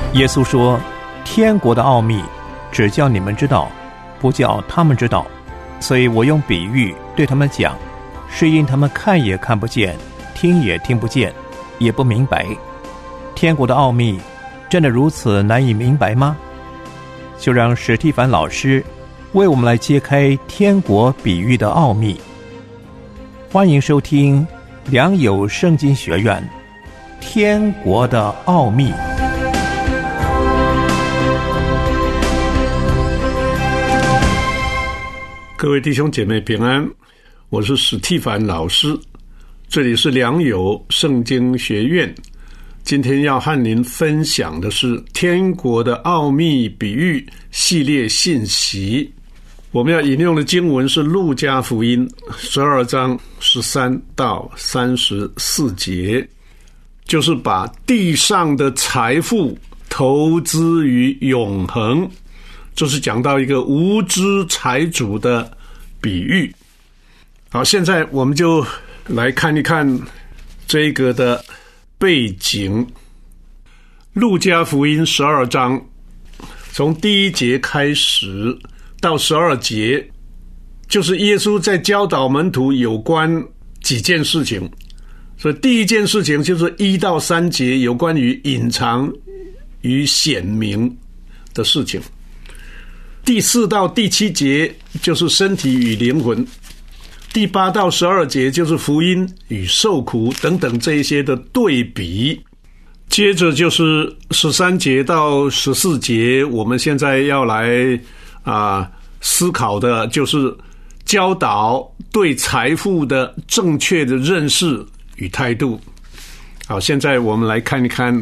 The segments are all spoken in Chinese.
耶稣说，天国的奥秘只叫你们知道，不叫他们知道，所以我用比喻对他们讲，是因他们看也看不见，听也听不见，也不明白。天国的奥秘真的如此难以明白吗？就让史蒂凡老师为我们来揭开天国比喻的奥秘。欢迎收听良友圣经学院天国的奥秘。 各位弟兄姐妹平安，我是史蒂凡老师，这里是良友圣经学院。今天要和您分享的是天国的奥秘比喻系列信息。我们要引用的经文是路加福音12章13到34节，就是把地上的财富投资于永恒，这是讲到一个无知财主的比喻。好，现在我们就来看一看这个的背景。路加福音12章从第1节开始到12节，就是耶稣在教导门徒有关几件事情。所以第一件事情就是1到3节有关于隐藏与显明的事情，第4到第7节就是身体与灵魂，第8到12节就是福音与受苦等等这一些的对比。接着就是13节到14节，我们现在要来思考的就是教导对财富的正确的认识与态度。好，现在我们来看一看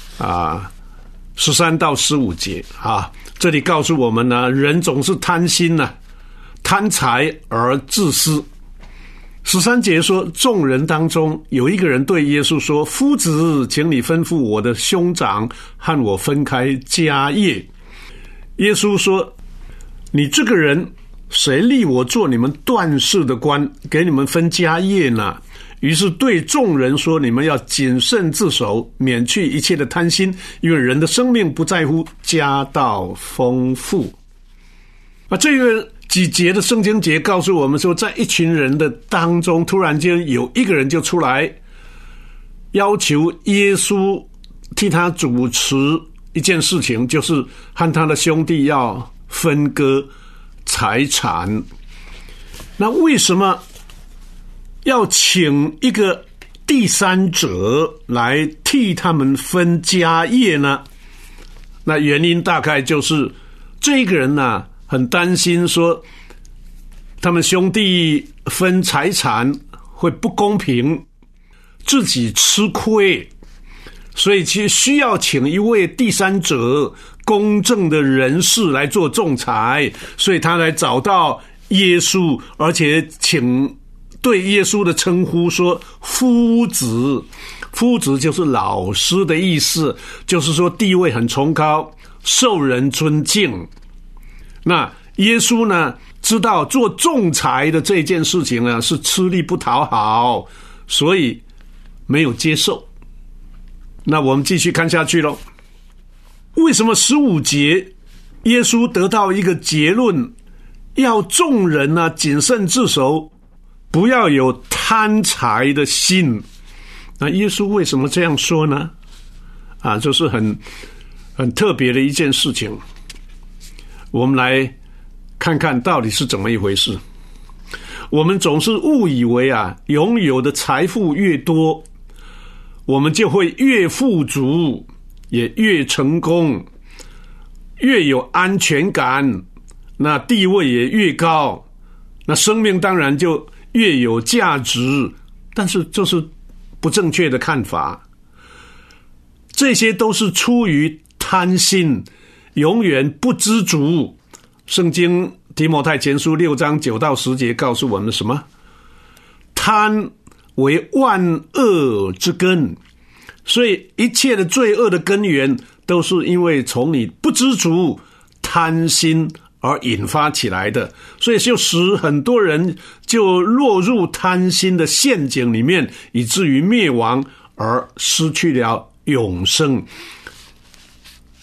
13到15节这里告诉我们呢，人总是贪心贪财而自私。13节说，众人当中有一个人对耶稣说，夫子，请你吩咐我的兄长和我分开家业。耶稣说，你这个人谁立我做你们断事的官，给你们分家业呢？于是对众人说，你们要谨慎自守，免去一切的贪心，因为人的生命不在乎家道丰富。这个几节的圣经节告诉我们说，在一群人的当中，突然间有一个人就出来要求耶稣替他主持一件事情，就是和他的兄弟要分割财产。那为什么要请一个第三者来替他们分家业呢？那原因大概就是这个人很担心说他们兄弟分财产会不公平，自己吃亏，所以其实需要请一位第三者公正的人士来做仲裁，所以他来找到耶稣，而且请对耶稣的称呼说夫子。夫子就是老师的意思，就是说地位很崇高，受人尊敬。那耶稣呢，知道做仲裁的这件事情是吃力不讨好，所以没有接受。那我们继续看下去咯。为什么15节耶稣得到一个结论，要众人谨慎自守，不要有贪财的心？那耶稣为什么这样说呢？这是很特别的一件事情。我们来看看到底是怎么一回事。我们总是误以为拥有的财富越多，我们就会越富足，也越成功，越有安全感，那地位也越高，那生命当然就越有价值。但是这是不正确的看法，这些都是出于贪心，永远不知足。圣经提摩太前书6章9到10节告诉我们什么？贪为万恶之根，所以一切的罪恶的根源都是因为从你不知足、贪心而引发起来的，所以就使很多人就落入贪心的陷阱里面，以至于灭亡而失去了永生。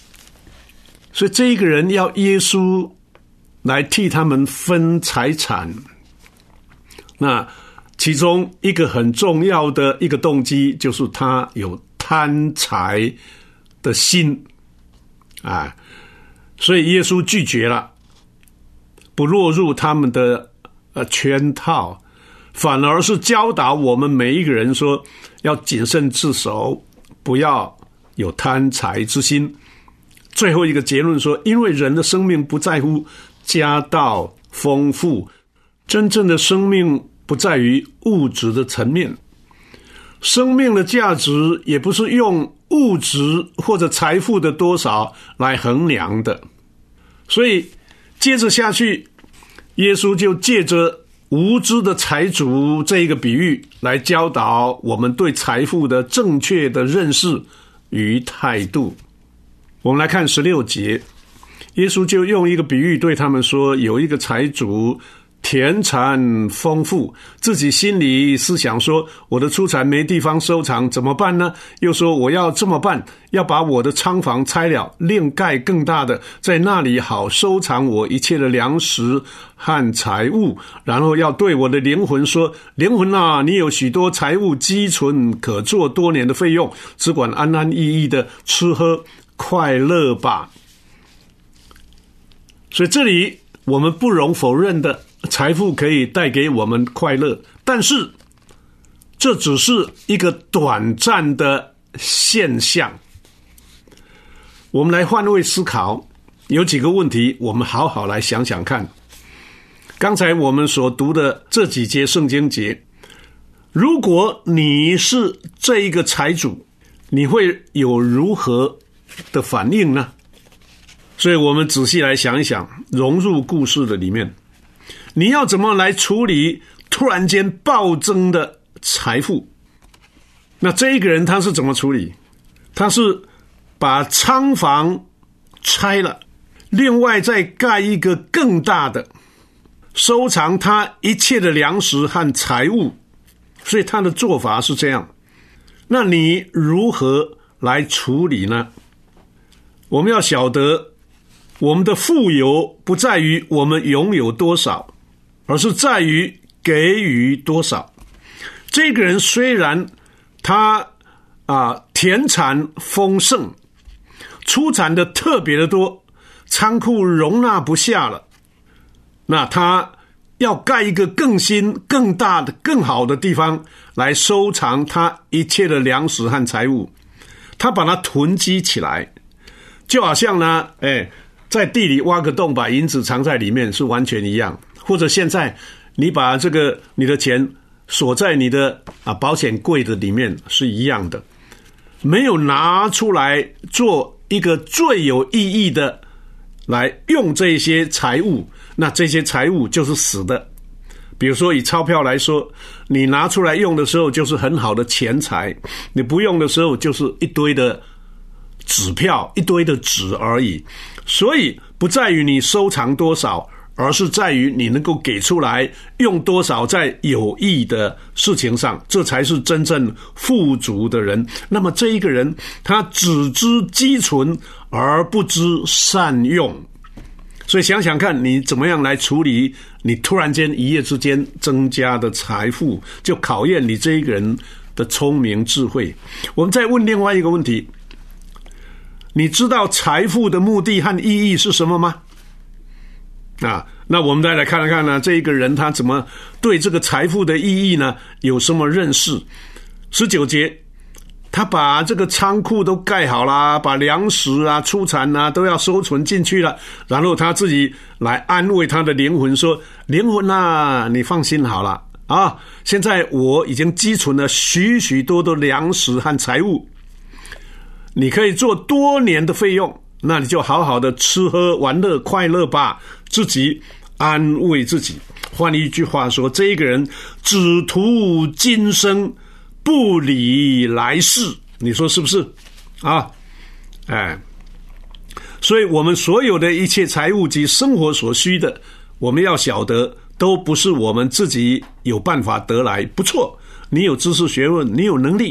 所以这一个人要耶稣来替他们分财产。那其中一个很重要的一个动机，就是他有贪财的心啊，所以耶稣拒绝了，不落入他们的圈套，反而是教导我们每一个人说，要谨慎自守，不要有贪财之心。最后一个结论说，因为人的生命不在乎家道丰富，真正的生命不在于物质的层面，生命的价值也不是用物质或者财富的多少来衡量的。所以接着下去，耶稣就借着无知的财主这一个比喻来教导我们对财富的正确的认识与态度。我们来看16节，耶稣就用一个比喻对他们说，有一个财主田产丰富，自己心里思想说，我的出产没地方收藏，怎么办呢？又说，我要这么办，要把我的仓房拆了，另盖更大的，在那里好收藏我一切的粮食和财物。然后要对我的灵魂说，灵魂啊，你有许多财物积存，可做多年的费用，只管安安逸逸的吃喝快乐吧。所以这里我们不容否认的，财富可以带给我们快乐，但是这只是一个短暂的现象。我们来换位思考，有几个问题我们好好来想想看。刚才我们所读的这几节圣经节，如果你是这一个财主，你会有如何的反应呢？所以我们仔细来想一想，融入故事的里面，你要怎么来处理突然间暴增的财富？那这一个人他是怎么处理？他是把仓房拆了，另外再盖一个更大的，收藏他一切的粮食和财物。所以他的做法是这样。那你如何来处理呢？我们要晓得，我们的富有不在于我们拥有多少，而是在于给予多少。这个人虽然他田产丰盛，出产的特别的多，仓库容纳不下了，那他要盖一个更新、更大的、更好的地方来收藏他一切的粮食和财物。他把它囤积起来，就好像呢，在地里挖个洞，把银子藏在里面是完全一样。或者现在你把你的钱锁在你的保险柜的里面是一样的，没有拿出来做一个最有意义的来用这些财物，那这些财物就是死的。比如说以钞票来说，你拿出来用的时候就是很好的钱财，你不用的时候就是一堆的纸票，一堆的纸而已。所以不在于你收藏多少，而是在于你能够给出来用多少在有益的事情上，这才是真正富足的人。那么这一个人，他只知积存而不知善用。所以想想看，你怎么样来处理你突然间一夜之间增加的财富，就考验你这一个人的聪明智慧。我们再问另外一个问题，你知道财富的目的和意义是什么吗？那我们再来看看呢，这一个人他怎么对这个财富的意义呢有什么认识。19节，他把这个仓库都盖好了，把粮食出产都要收存进去了，然后他自己来安慰他的灵魂说，灵魂你放心好了现在我已经积存了许许多多粮食和财物，你可以做多年的费用，那你就好好的吃喝玩乐快乐吧，自己安慰自己。换一句话说，这一个人只图今生，不理来世，你说是不是所以我们所有的一切财物及生活所需的，我们要晓得都不是我们自己有办法得来。不错，你有知识学问，你有能力，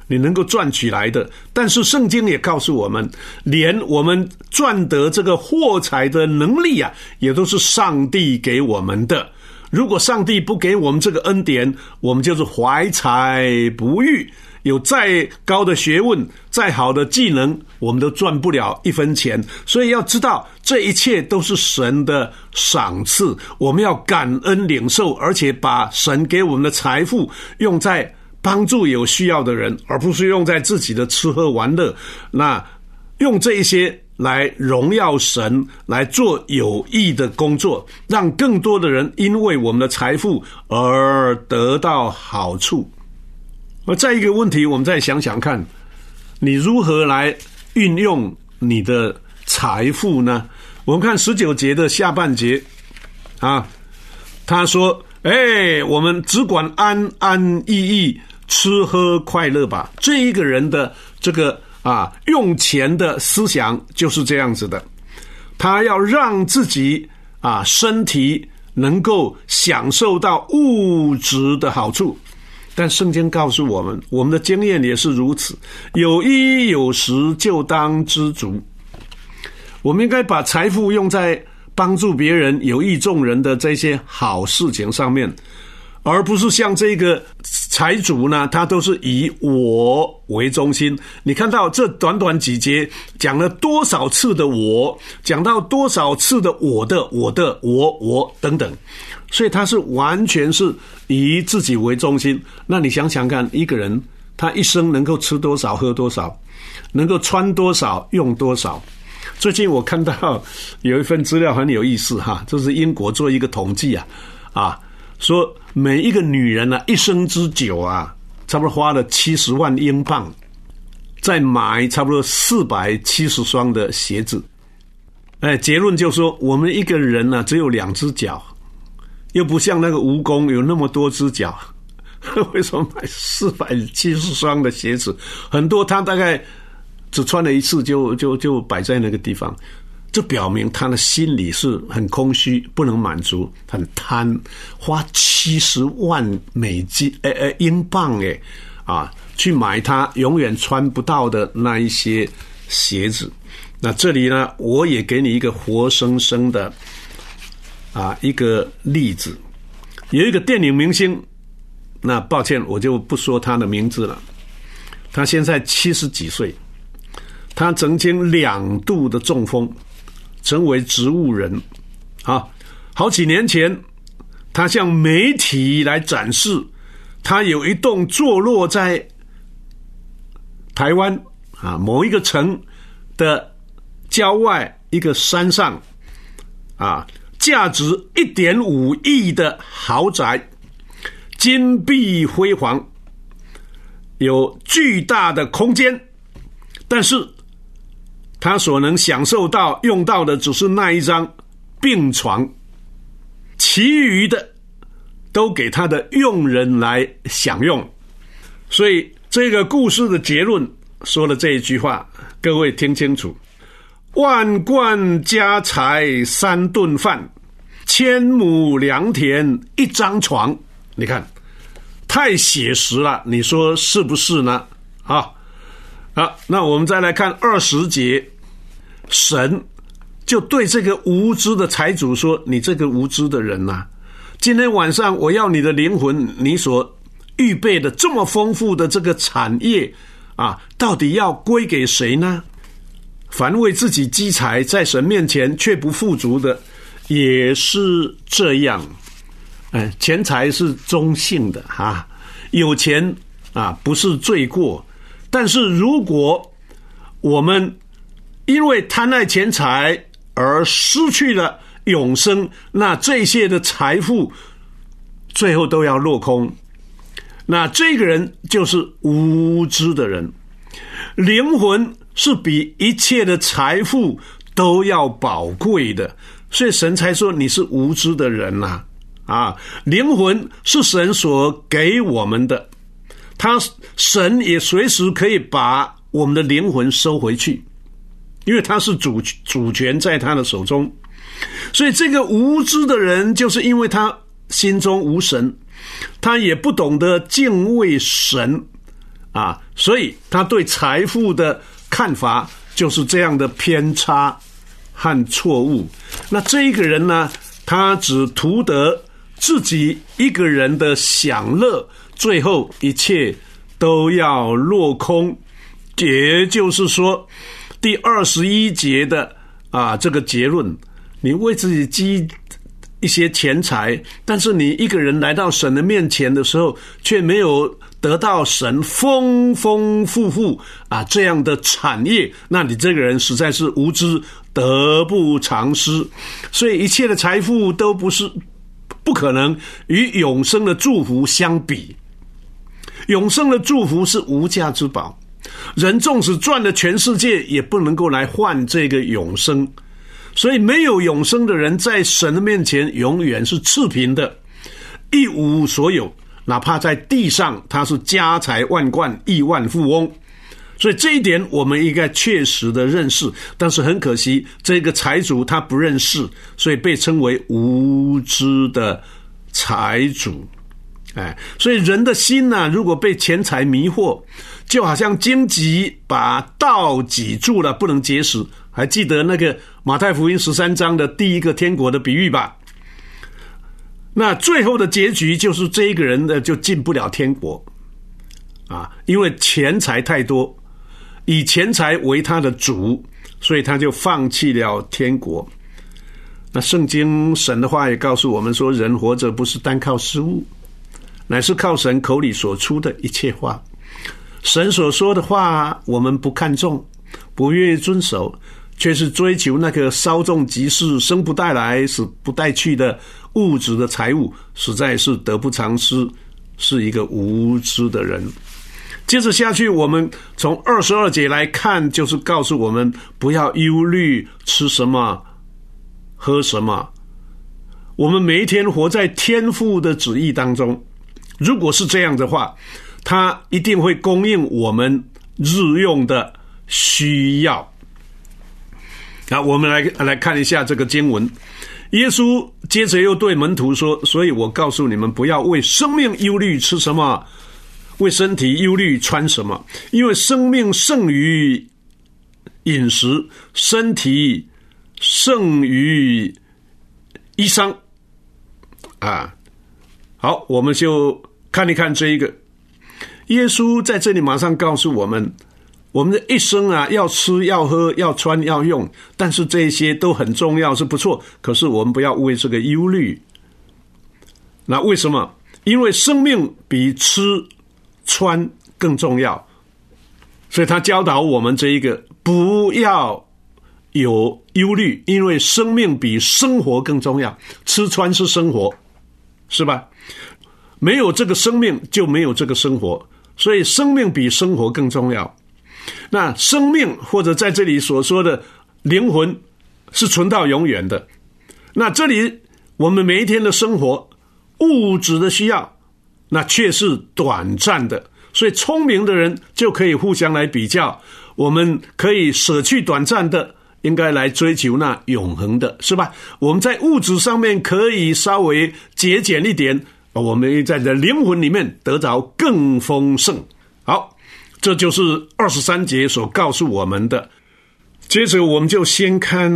你能够赚取来的。但是圣经也告诉我们，连我们赚得这个货财的能力啊，也都是上帝给我们的。如果上帝不给我们这个恩典，我们就是怀才不遇，有再高的学问，再好的技能，我们都赚不了一分钱。所以要知道，这一切都是神的赏赐，我们要感恩领受，而且把神给我们的财富用在帮助有需要的人，而不是用在自己的吃喝玩乐。那用这一些来荣耀神，来做有益的工作，让更多的人因为我们的财富而得到好处。而再一个问题，我们再想想看，你如何来运用你的财富呢？我们看19节的下半节啊，他说我们只管安安逸逸吃喝快乐吧。这一个人的这个用钱的思想就是这样子的，他要让自己身体能够享受到物质的好处。但圣经告诉我们，我们的经验也是如此，有衣有食就当知足。我们应该把财富用在帮助别人、有益众人的这些好事情上面，而不是像这个财主呢，他都是以我为中心。你看到这短短几节讲了多少次的我，讲到多少次的我等等，所以他是完全是以自己为中心。那你想想看，一个人他一生能够吃多少喝多少，能够穿多少用多少。最近我看到有一份资料很有意思哈，这是英国做一个统计说每一个女人一生之久差不多花了70万英镑再买差不多470双的鞋子。结论就说我们一个人只有2只脚，又不像那个蜈蚣有那么多只脚，为什么买470双的鞋子？很多他大概只穿了一次就摆在那个地方，这表明他的心里是很空虚，不能满足，很贪，花70万英镑去买他永远穿不到的那一些鞋子。那这里呢，我也给你一个活生生的一个例子。有一个电影明星，那抱歉我就不说他的名字了，他现在70几岁，他曾经2度的中风，成为植物人好几年前他向媒体来展示他有一栋坐落在台湾某一个城的郊外一个山上价值1.5亿的豪宅，金碧辉煌，有巨大的空间，但是他所能享受到用到的只是那一张病床，其余的都给他的佣人来享用。所以这个故事的结论说了这一句话，各位听清楚：万贯家财3顿饭，1000亩良田1张床。你看太写实了，你说是不是呢？那我们再来看20节，神就对这个无知的财主说：你这个无知的人今天晚上我要你的灵魂，你所预备的这么丰富的这个产业到底要归给谁呢？凡为自己积财，在神面前却不富足的，也是这样。钱财是中性的有钱不是罪过，但是如果我们因为贪爱钱财而失去了永生，那这些的财富最后都要落空。那这个人就是无知的人。灵魂是比一切的财富都要宝贵的，所以神才说你是无知的人灵魂是神所给我们的，神也随时可以把我们的灵魂收回去，因为他是主权在他的手中。所以这个无知的人，就是因为他心中无神，他也不懂得敬畏神， 所以他对财富的看法就是这样的偏差和错误。那这一个人呢，他只图得自己一个人的享乐，最后一切都要落空。也就是说，第21节的这个结论，你为自己积一些钱财，但是你一个人来到神的面前的时候，却没有得到神丰丰富富这样的产业，那你这个人实在是无知，得不偿失。所以一切的财富都不可能与永生的祝福相比。永生的祝福是无价之宝，人纵使赚了全世界，也不能够来换这个永生。所以没有永生的人在神的面前永远是赤贫的，一无所有，哪怕在地上他是家财万贯，亿万富翁。所以这一点我们应该确实的认识，但是很可惜，这个财主他不认识，所以被称为无知的财主。所以人的心呢，如果被钱财迷惑，就好像荆棘把道挤住了，不能结实。还记得那个马太福音13章的第一个天国的比喻吧？那最后的结局就是这一个人呢就进不了天国因为钱财太多，以钱财为他的主，所以他就放弃了天国。那圣经神的话也告诉我们说，人活着不是单靠食物，乃是靠神口里所出的一切话。神所说的话我们不看重，不愿意遵守，却是追求那个稍纵即逝、生不带来死不带去的物质的财物，实在是得不偿失，是一个无知的人。接着下去，我们从22节来看，就是告诉我们不要忧虑吃什么喝什么。我们每一天活在天父的旨意当中，如果是这样的话，他一定会供应我们日用的需要。我们来看一下这个经文。耶稣接着又对门徒说，所以我告诉你们，不要为生命忧虑吃什么，为身体忧虑穿什么，因为生命胜于饮食，身体胜于衣裳。好，我们就看一看这一个。耶稣在这里马上告诉我们，我们的一生要吃要喝要穿要用，但是这些都很重要是不错，可是我们不要为这个忧虑。那为什么？因为生命比吃穿更重要，所以他教导我们这一个不要有忧虑，因为生命比生活更重要。吃穿是生活，是吧？没有这个生命就没有这个生活，所以生命比生活更重要。那生命或者在这里所说的灵魂是存到永远的，那这里我们每一天的生活物质的需要那却是短暂的，所以聪明的人就可以互相来比较，我们可以舍去短暂的，应该来追求那永恒的，是吧？我们在物质上面可以稍微节俭一点，我们在这灵魂里面得着更丰盛。好，这就是23节所告诉我们的。接着我们就先看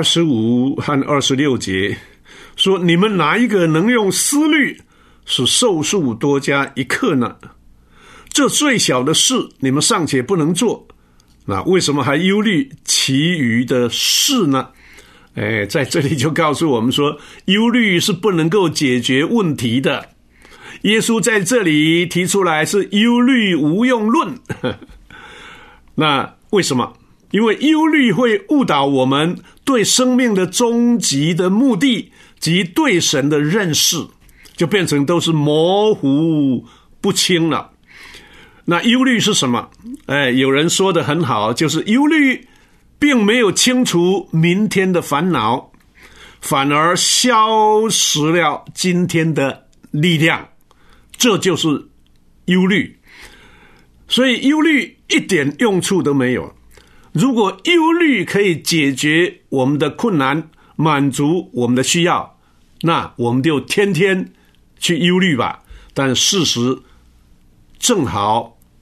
25和26节，说你们哪一个能用思虑使寿数多加一刻呢？这最小的事你们尚且不能做，那为什么还忧虑其余的事呢？在这里就告诉我们说，忧虑是不能够解决问题的。耶稣在这里提出来是忧虑无用论。那为什么？因为忧虑会误导我们对生命的终极的目的及对神的认识，就变成都是模糊不清了。那忧虑是什么？有人说得很好，就是忧虑并没有清除明天的烦恼，反而消失了今天的力量，这就是忧虑。所以忧虑一点用处都没有。如果忧虑可以解决我们的困难，满足我们的需要，那我们就天天去忧虑吧。但事实正好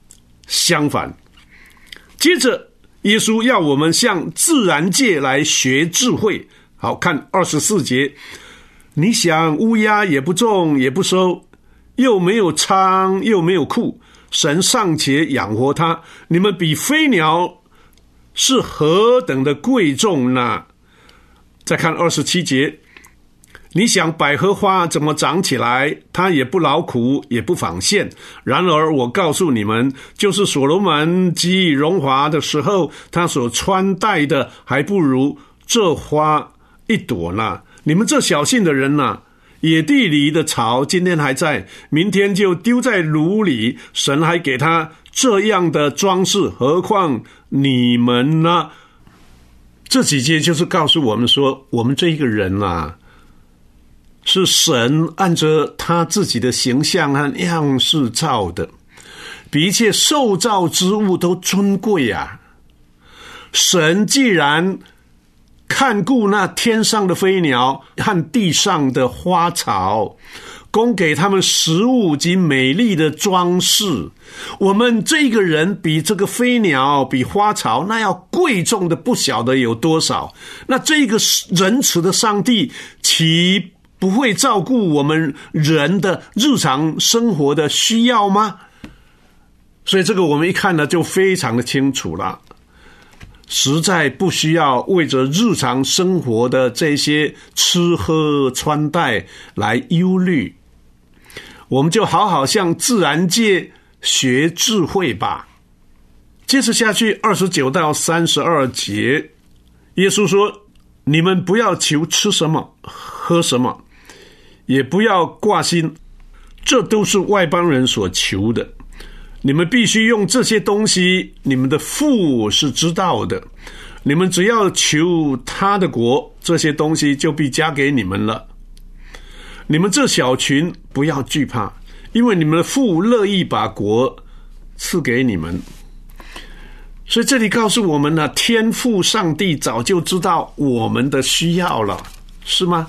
相反。接着耶稣要我们向自然界来学智慧。好，看24节，你想乌鸦也不种也不收，又没有仓又没有库，神尚且养活它，你们比飞鸟是何等的贵重呢？再看27节，你想百合花怎么长起来，它也不劳苦也不纺线，然而我告诉你们，就是所罗门极荣华的时候，他所穿戴的还不如这花一朵呢。你们这小信的人呢，野地里的草今天还在，明天就丢在炉里，神还给他这样的装饰，何况你们呢？这几节就是告诉我们说，我们这一个人啊，是神按着他自己的形象和样式造的，比一切受造之物都尊贵啊。神既然看顾那天上的飞鸟和地上的花草，供给他们食物及美丽的装饰，我们这个人比这个飞鸟比花草那要贵重的不晓得有多少。那这个仁慈的上帝岂不会照顾我们人的日常生活的需要吗？所以这个我们一看呢就非常的清楚了，实在不需要为着日常生活的这些吃喝穿戴来忧虑，我们就好好向自然界学智慧吧。接着下去29到32节，耶稣说，你们不要求吃什么喝什么，也不要挂心，这都是外邦人所求的。你们必须用这些东西，你们的父是知道的。你们只要求他的国，这些东西就必加给你们了。你们这小群不要惧怕，因为你们的父乐意把国赐给你们。所以这里告诉我们呢，天父上帝早就知道我们的需要了，是吗？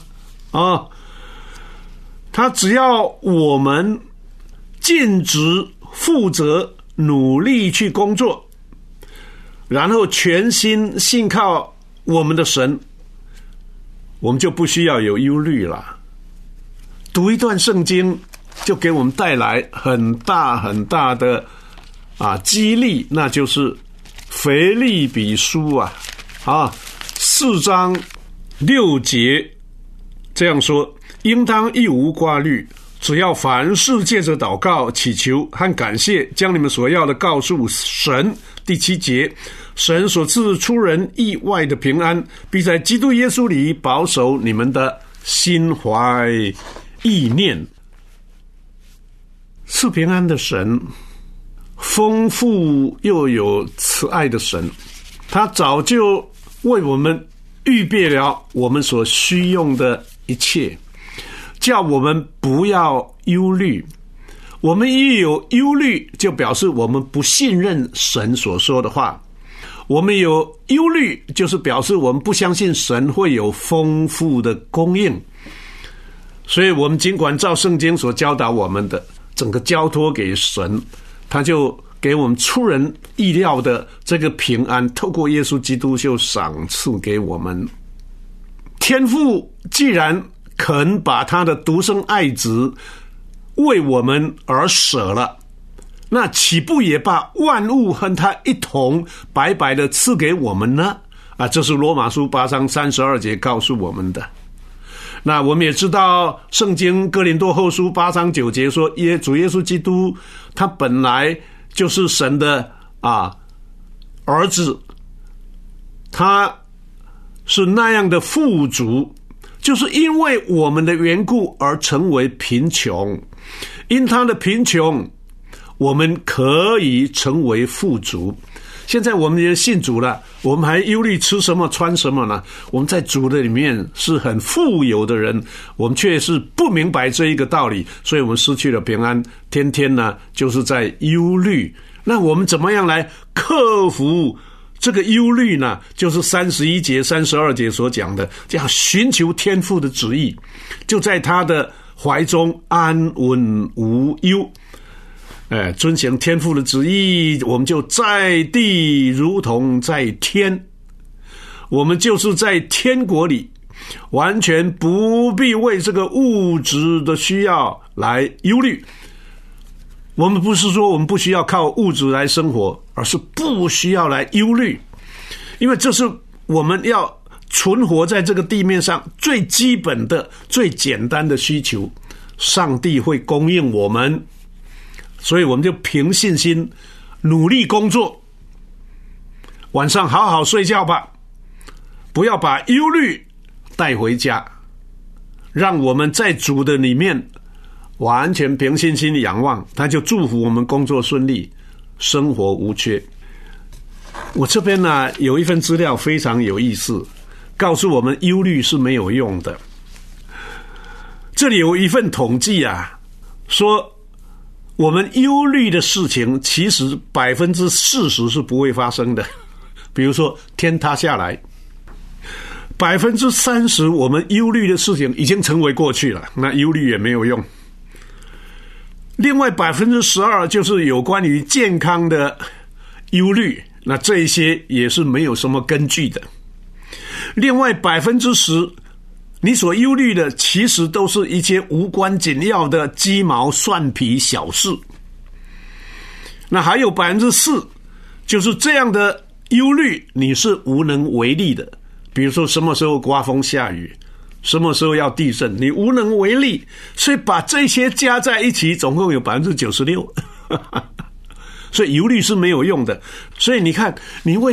他只要我们尽职负责努力去工作，然后全心信靠我们的神，我们就不需要有忧虑了。读一段圣经就给我们带来很大很大的激励，那就是腓立比书4章6节这样说，应当一无挂虑，只要凡事借着祷告祈求和感谢，将你们所要的告诉神。第7节，神所赐出人意外的平安，必在基督耶稣里保守你们的心怀意念。赐平安的神，丰富又有慈爱的神，他早就为我们预备了我们所需用的一切，叫我们不要忧虑。我们一有忧虑，就表示我们不信任神所说的话。我们有忧虑，就是表示我们不相信神会有丰富的供应。所以我们尽管照圣经所教导我们的，整个交托给神，他就给我们出人意料的这个平安，透过耶稣基督就赏赐给我们。天父既然肯把他的独生爱子为我们而舍了，那岂不也把万物和他一同白白的赐给我们呢？这是罗马书8章32节告诉我们的。那我们也知道圣经哥林多后书8章9节说，主耶稣基督他本来就是神的儿子，他是那样的富足，就是因为我们的缘故而成为贫穷，因他的贫穷我们可以成为富足。现在我们也信主了，我们还忧虑吃什么穿什么呢？我们在主的里面是很富有的人，我们却是不明白这一个道理，所以我们失去了平安，天天呢就是在忧虑。那我们怎么样来克服这个忧虑呢？就是31节32节所讲的，这样寻求天父的旨意，就在他的怀中安稳无忧。 遵行天父的旨意，我们就在地如同在天，我们就是在天国里，完全不必为这个物质的需要来忧虑。我们不是说我们不需要靠物质来生活，而是不需要来忧虑，因为这是我们要存活在这个地面上最基本的、最简单的需求，上帝会供应我们，所以我们就凭信心努力工作，晚上好好睡觉吧，不要把忧虑带回家，让我们在主的里面完全凭信心的仰望，他就祝福我们工作顺利，生活无缺。我这边呢有一份资料非常有意思，告诉我们忧虑是没有用的。这里有一份统计啊，说我们忧虑的事情其实40%是不会发生的。比如说天塌下来，30%我们忧虑的事情已经成为过去了，那忧虑也没有用。另外12%就是有关于健康的忧虑，那这一些也是没有什么根据的。另外10%你所忧虑的其实都是一些无关紧要的鸡毛蒜皮小事。那还有4%就是这样的忧虑你是无能为力的，比如说什么时候刮风下雨，什么时候要地震，你无能为力，所以把这些加在一起总共有 96%所以忧虑是没有用的。所以你看，你为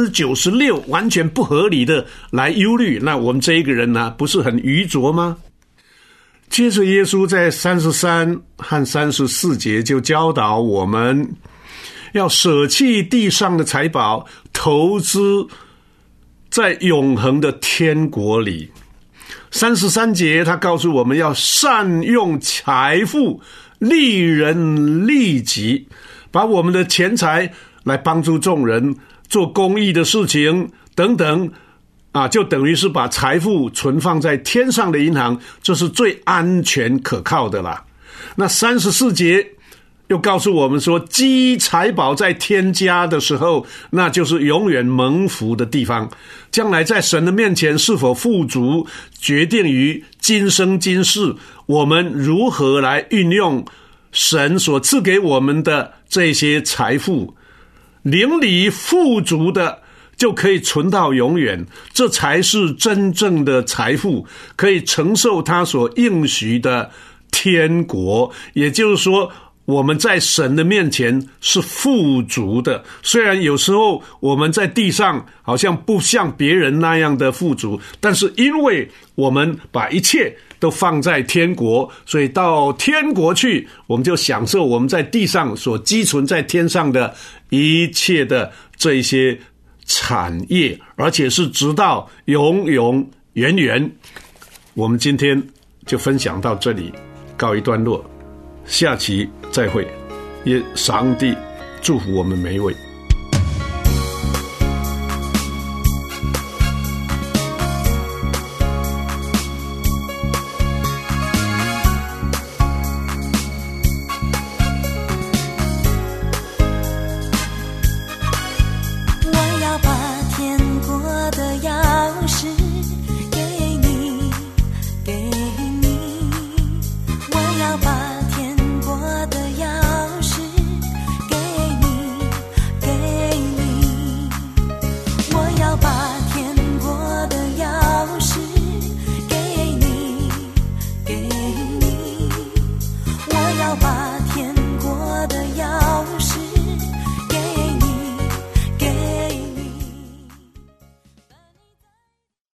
96% 完全不合理的来忧虑，那我们这一个人呢，不是很愚拙吗？接着耶稣在33和34节就教导我们要舍弃地上的财宝，投资在永恒的天国里。33节他告诉我们要善用财富，利人利己，把我们的钱财来帮助众人，做公益的事情等等就等于是把财富存放在天上的银行，这是最安全可靠的啦。那34节又告诉我们说，积财宝在天家的时候，那就是永远蒙福的地方。将来在神的面前是否富足，决定于今生今世我们如何来运用神所赐给我们的这些财富。灵里富足的就可以存到永远，这才是真正的财富，可以承受他所应许的天国。也就是说，我们在神的面前是富足的，虽然有时候我们在地上好像不像别人那样的富足，但是因为我们把一切都放在天国，所以到天国去，我们就享受我们在地上所积存在天上的一切的这些产业，而且是直到永永远远。我们今天就分享到这里，告一段落，下期再会。愿上帝祝福我们每一位。